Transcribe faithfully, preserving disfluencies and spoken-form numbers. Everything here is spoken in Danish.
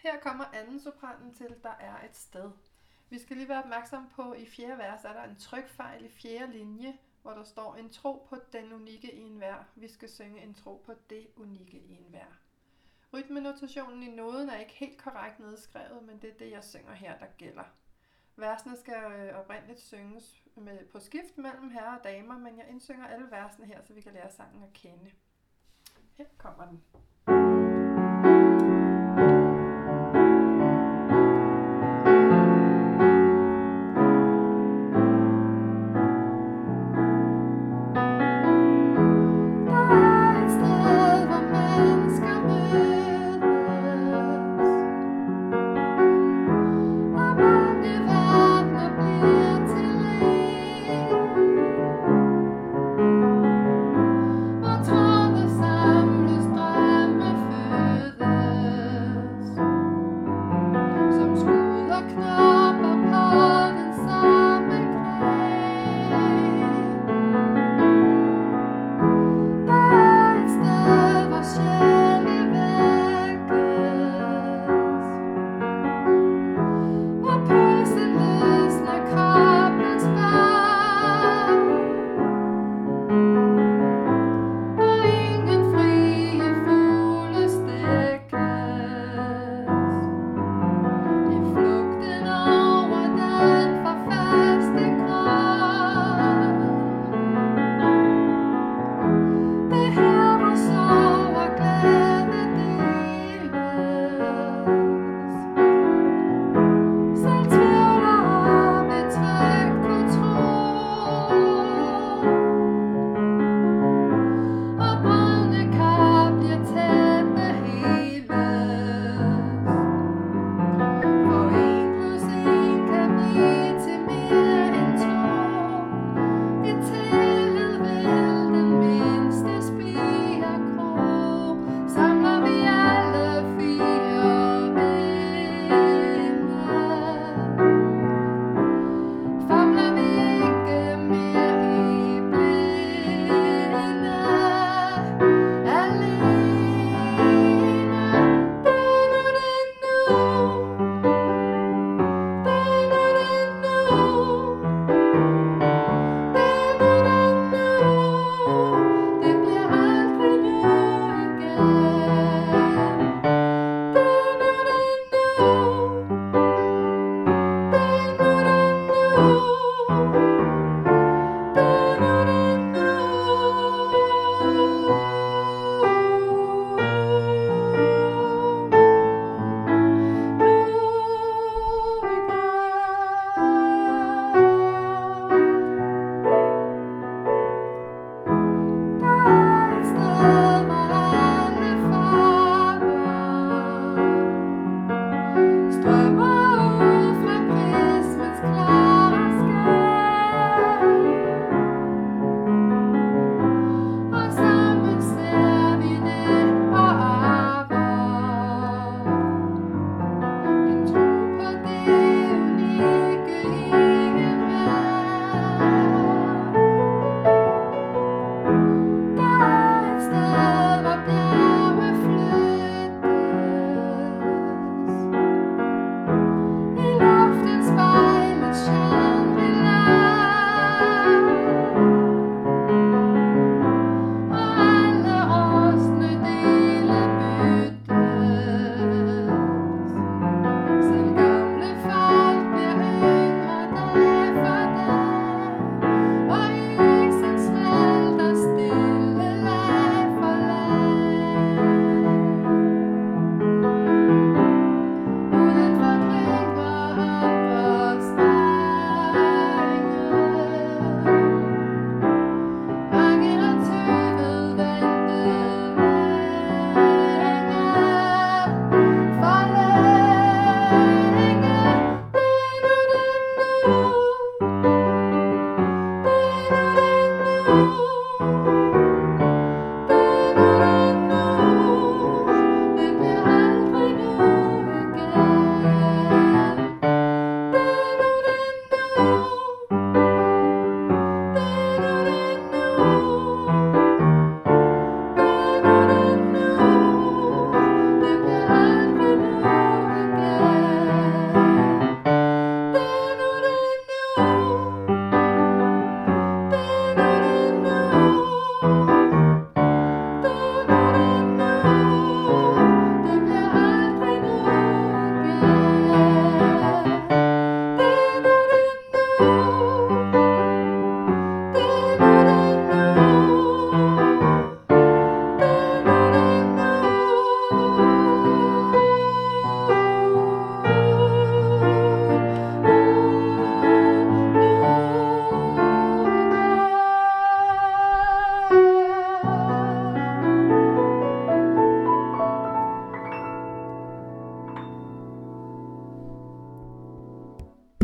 Her kommer anden sopranen til, der er et sted. Vi skal lige være opmærksom på, at i fjerde vers er der en trykfejl i fjerde linje, hvor der står en tro på den unikke i enhver. Vi skal synge en tro på det unikke i enhver. Rytmenotationen i noden er ikke helt korrekt nedskrevet, men det er det, jeg synger her, der gælder. Versene skal oprindeligt synges med, på skift mellem herrer og damer, men jeg indsynger alle versene her, så vi kan lære sangen at kende. Her kommer den.